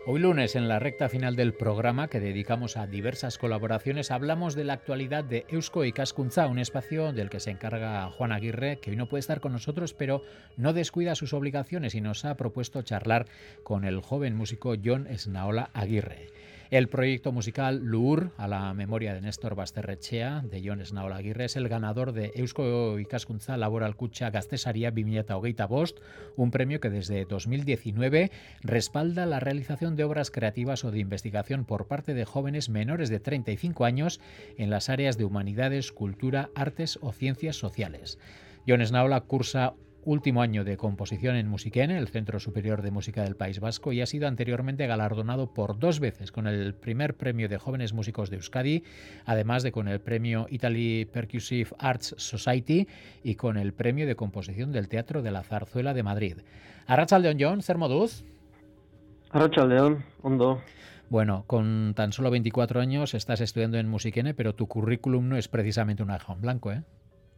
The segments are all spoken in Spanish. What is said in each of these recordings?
Hoy lunes, en la recta final del programa que dedicamos a diversas colaboraciones, hablamos de la actualidad de Eusko Ikaskuntza, un espacio del que se encarga Juan Aguirre, que hoy no puede estar con nosotros, pero no descuida sus obligaciones y nos ha propuesto charlar con el joven músico Jon Esnaola Aguirre. El proyecto musical Luhur, a la memoria de Néstor Basterrechea, de Jon Esnaola Aguirre, es el ganador de Eusko Ikaskuntza Laboralkuntza Gaztesaria 2025, un premio que desde 2019 respalda la realización de obras creativas o de investigación por parte de jóvenes menores de 35 años en las áreas de humanidades, cultura, artes o ciencias sociales. Jon Esnaola cursa último año de composición en Musiquene, el Centro Superior de Música del País Vasco, y ha sido anteriormente galardonado por 2 veces con el primer premio de jóvenes músicos de Euskadi, además de con el premio Italy Percussive Arts Society y con el premio de composición del Teatro de la Zarzuela de Madrid. Arratsaldeon, Jon, zer moduz? Arratsaldeon, ondo. Bueno, con tan solo 24 años estás estudiando en Musiquene, pero tu currículum no es precisamente una hoja en blanco, ¿eh?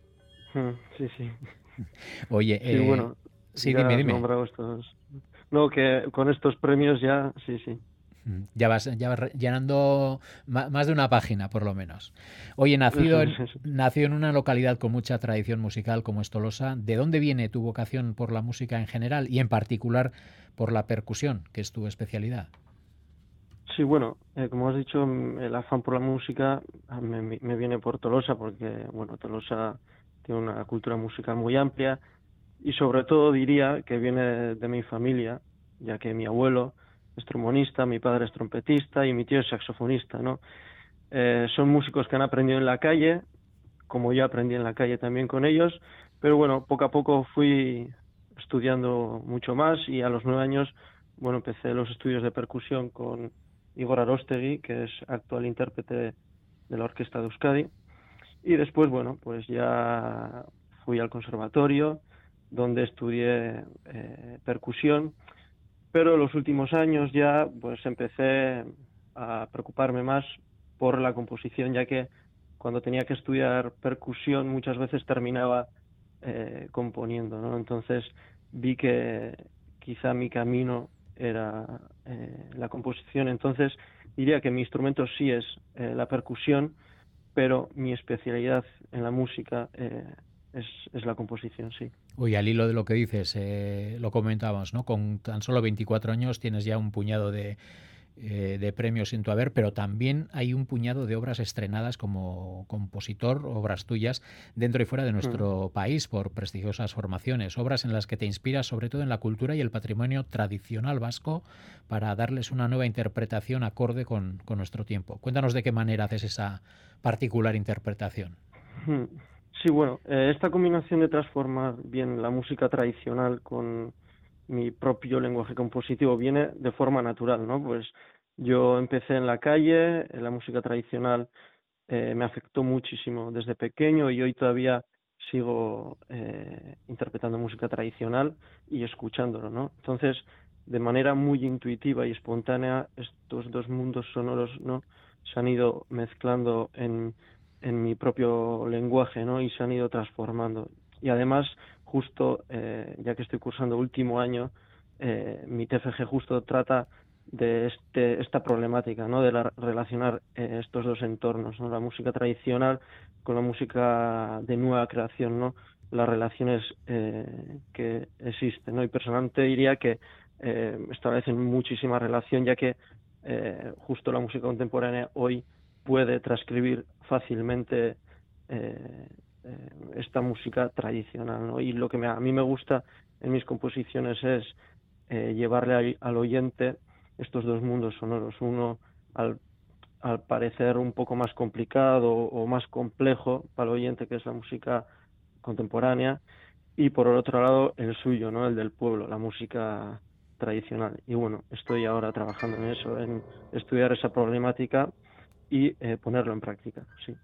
Sí, sí. Oye, Sí, bueno, sí, ya dime, has dime. nombrado estos. No, que con estos premios ya, sí, sí. Ya vas llenando más de una página, por lo menos. Oye, Eso es, eso. nacido en una localidad con mucha tradición musical como es Tolosa, ¿de dónde viene tu vocación por la música en general y en particular por la percusión, que es tu especialidad? Sí, bueno, como has dicho, el afán por la música me viene por Tolosa, porque, bueno, Tolosa tiene una cultura musical muy amplia y sobre todo diría que viene de mi familia, ya que mi abuelo es trombonista, mi padre es trompetista y mi tío es saxofonista, ¿no? Son músicos que han aprendido en la calle, como yo aprendí en la calle también con ellos, pero bueno, poco a poco fui estudiando mucho más y a los 9 años, bueno, empecé los estudios de percusión con Igor Arostegui, que es actual intérprete de la Orquesta de Euskadi, y después, bueno, pues ya fui al conservatorio, donde estudié percusión, pero los últimos años ya, pues empecé a preocuparme más por la composición, ya que cuando tenía que estudiar percusión muchas veces terminaba componiendo, ¿no? Entonces vi que quizá mi camino era la composición. Entonces diría que mi instrumento sí es la percusión, pero mi especialidad en la música es la composición, sí. Oye, al hilo de lo que dices, lo comentábamos, ¿no? Con tan solo 24 años tienes ya un puñado de premios en tu haber, pero también hay un puñado de obras estrenadas como compositor, obras tuyas, dentro y fuera de Mm. nuestro país por prestigiosas formaciones, obras en las que te inspiras sobre todo en la cultura y el patrimonio tradicional vasco para darles una nueva interpretación acorde con nuestro tiempo. Cuéntanos de qué manera haces esa particular interpretación. Mm. Sí, bueno, esta combinación de transformar bien la música tradicional con mi propio lenguaje compositivo viene de forma natural, ¿no? Pues yo empecé en la calle, la música tradicional me afectó muchísimo desde pequeño y hoy todavía sigo interpretando música tradicional y escuchándolo, ¿no? Entonces, de manera muy intuitiva y espontánea, estos dos mundos sonoros, ¿no? Se han ido mezclando en mi propio lenguaje, ¿no? Y se han ido transformando. Y además, justo, ya que estoy cursando último año, mi TFG justo trata de esta problemática, ¿no? De relacionar estos dos entornos, ¿no? La música tradicional con la música de nueva creación, ¿no? Las relaciones que existen, ¿no? Y personalmente diría que establecen muchísima relación, ya que justo la música contemporánea hoy puede transcribir fácilmente esta música tradicional, ¿no? Y lo que a mí me gusta en mis composiciones es llevarle al oyente estos dos mundos sonoros, uno al, al parecer un poco más complicado o más complejo para el oyente, que es la música contemporánea, y por el otro lado el suyo, ¿no? El del pueblo, la música tradicional. Y bueno, estoy ahora trabajando en eso, en estudiar esa problemática y ponerlo en práctica, sí.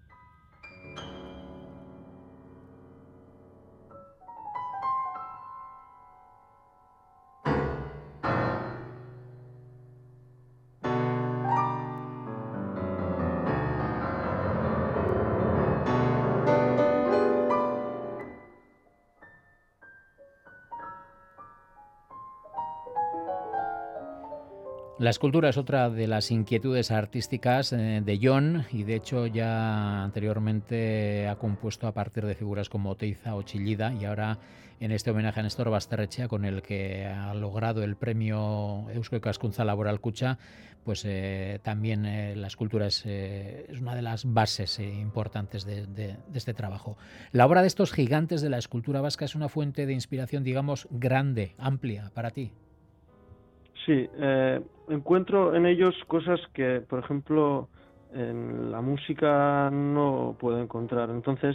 La escultura es otra de las inquietudes artísticas de Jon y de hecho ya anteriormente ha compuesto a partir de figuras como Oteiza o Chillida y ahora en este homenaje a Néstor Basterrechea con el que ha logrado el premio Eusko Ikaskuntza Laboral Kutxa, pues también la escultura es una de las bases importantes de este trabajo. La obra de estos gigantes de la escultura vasca es una fuente de inspiración, digamos, grande, amplia para ti. Sí, encuentro en ellos cosas que, por ejemplo, en la música no puedo encontrar. Entonces,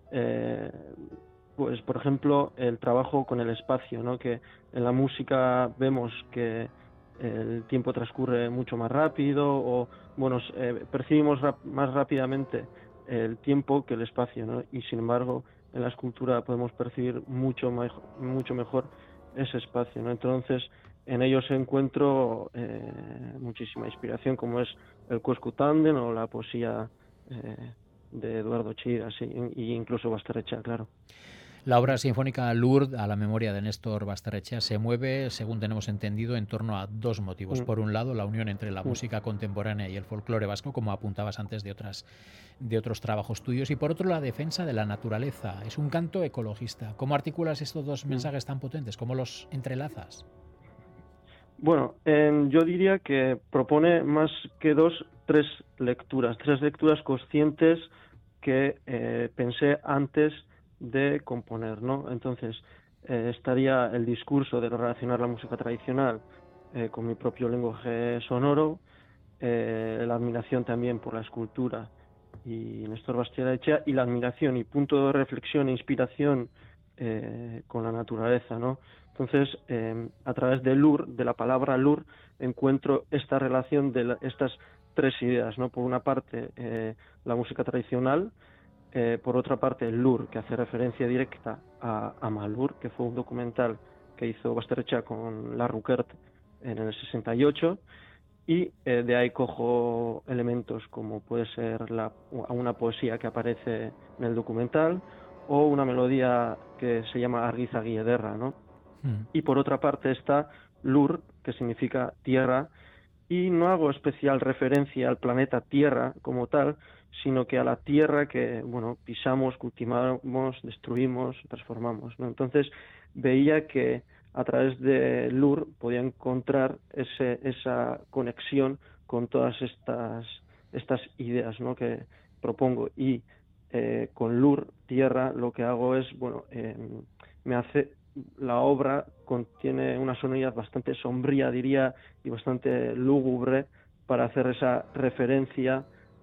pues, por ejemplo, el trabajo con el espacio, ¿no? Que en la música vemos que el tiempo transcurre mucho más rápido o, bueno, percibimos más rápidamente el tiempo que el espacio, ¿no? Y, sin embargo, en la escultura podemos percibir mucho mejor ese espacio, ¿no? Entonces, en ellos encuentro muchísima inspiración, como es el Kuesku Tanden o la poesía de Eduardo Chillida, sí, y incluso Basterrechea, claro. La obra sinfónica Lourdes, a la memoria de Néstor Basterrechea, se mueve, según tenemos entendido, en torno a dos motivos. Por un lado, la unión entre la música contemporánea y el folclore vasco, como apuntabas antes de otros trabajos tuyos, y por otro, la defensa de la naturaleza. Es un canto ecologista. ¿Cómo articulas estos dos mensajes tan potentes? ¿Cómo los entrelazas? Bueno, yo diría que propone más que tres lecturas conscientes que pensé antes de componer, ¿no? Entonces, estaría el discurso de relacionar la música tradicional con mi propio lenguaje sonoro, la admiración también por la escultura y Néstor Basterrechea, y la admiración y punto de reflexión e inspiración con la naturaleza, ¿no? Entonces, a través de la palabra Lur, encuentro esta relación de estas tres ideas, ¿no? Por una parte, la música tradicional, por otra parte, el Lur, que hace referencia directa a Malur, que fue un documental que hizo Basterrechea con La Ruckert en el 68, y de ahí cojo elementos como puede ser una poesía que aparece en el documental o una melodía que se llama Argiza Guiederra, ¿no? Y por otra parte está Lur, que significa tierra, y no hago especial referencia al planeta Tierra como tal, sino que a la tierra que, bueno, pisamos, cultivamos, destruimos, transformamos, ¿no? Entonces veía que a través de Lur podía encontrar esa conexión con todas estas ideas, ¿no? Que propongo, y con Lur, tierra, lo que hago es, bueno, la obra contiene una sonoridad bastante sombría, diría, y bastante lúgubre para hacer esa referencia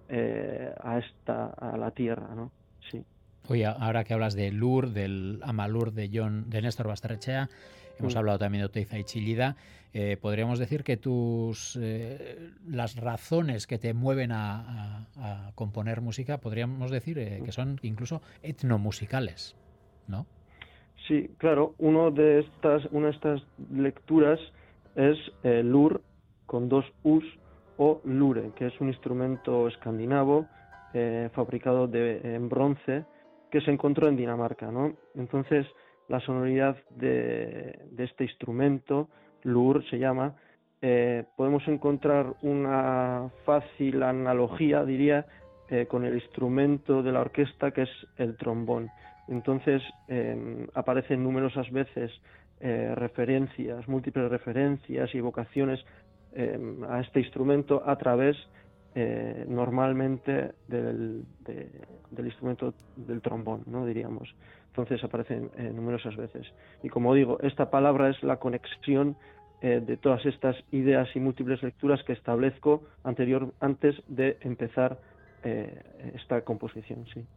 a la tierra, ¿no? Sí. Oye, ahora que hablas de Lur, del Amalur de Néstor Basterrechea, hemos hablado también de Oteiza y Chillida, podríamos decir que las razones que te mueven a componer música, podríamos decir que son incluso etnomusicales, ¿no? Sí, claro, una de estas lecturas es Lur con dos U's o Lure, que es un instrumento escandinavo fabricado en bronce que se encontró en Dinamarca, ¿no? Entonces, la sonoridad de este instrumento, Lur se llama, podemos encontrar una fácil analogía, diría, con el instrumento de la orquesta que es el trombón. Entonces aparecen numerosas veces múltiples referencias y evocaciones a este instrumento a través normalmente del instrumento del trombón, ¿no? Diríamos. Entonces aparecen numerosas veces. Y como digo, esta palabra es la conexión de todas estas ideas y múltiples lecturas que establezco antes de empezar esta composición, sí.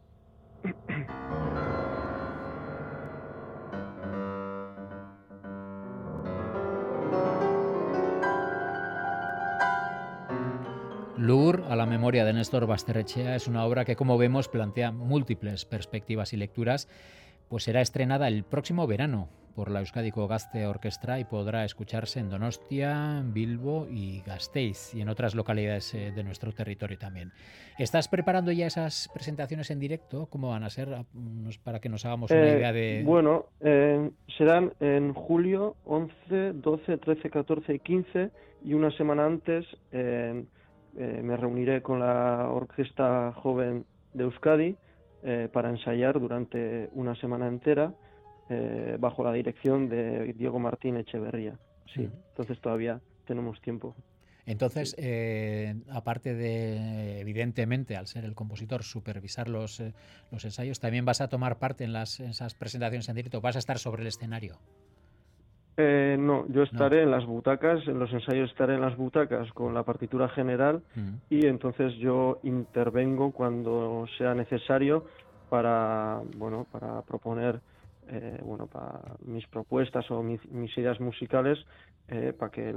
Lur, a la memoria de Néstor Basterrechea, es una obra que, como vemos, plantea múltiples perspectivas y lecturas, pues será estrenada el próximo verano. por la Euskadiko Gazte Orquestra y podrá escucharse en Donostia, Bilbo y Gasteiz y en otras localidades de nuestro territorio también. ¿Estás preparando ya esas presentaciones en directo? ¿Cómo van a ser? Para que nos hagamos una idea de... Bueno, serán en julio 11, 12, 13, 14 y 15 y una semana antes me reuniré con la Orquesta Joven de Euskadi para ensayar durante una semana entera bajo la dirección de Diego Martín Echeverría. Sí, entonces todavía tenemos tiempo. Entonces, aparte de, evidentemente, al ser el compositor, supervisar los ensayos, ¿también vas a tomar parte en esas presentaciones en directo? ¿Vas a estar sobre el escenario? No, yo estaré en las butacas, en los ensayos estaré en las butacas con la partitura general y entonces yo intervengo cuando sea necesario para proponer para mis propuestas o mis ideas musicales para que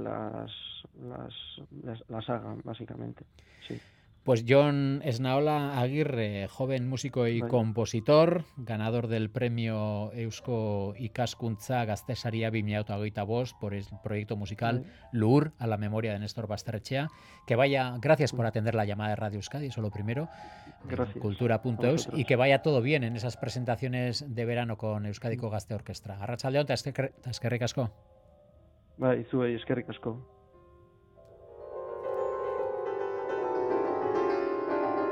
las hagan, básicamente. Sí. Pues Jon Esnaola Aguirre, joven músico y compositor, ganador del premio Eusko Ikaskuntza Gaztesaria 2025 por el proyecto musical Lur, a la memoria de Néstor Basterrechea. Gracias por atender la llamada de Radio Euskadi, eso lo primero, cultura.eus, y que vaya todo bien en esas presentaciones de verano con Euskadiko Gazte Orquestra. Arratsaldeon, ta eskerrik asko. Bai, zuei eskerrik asko.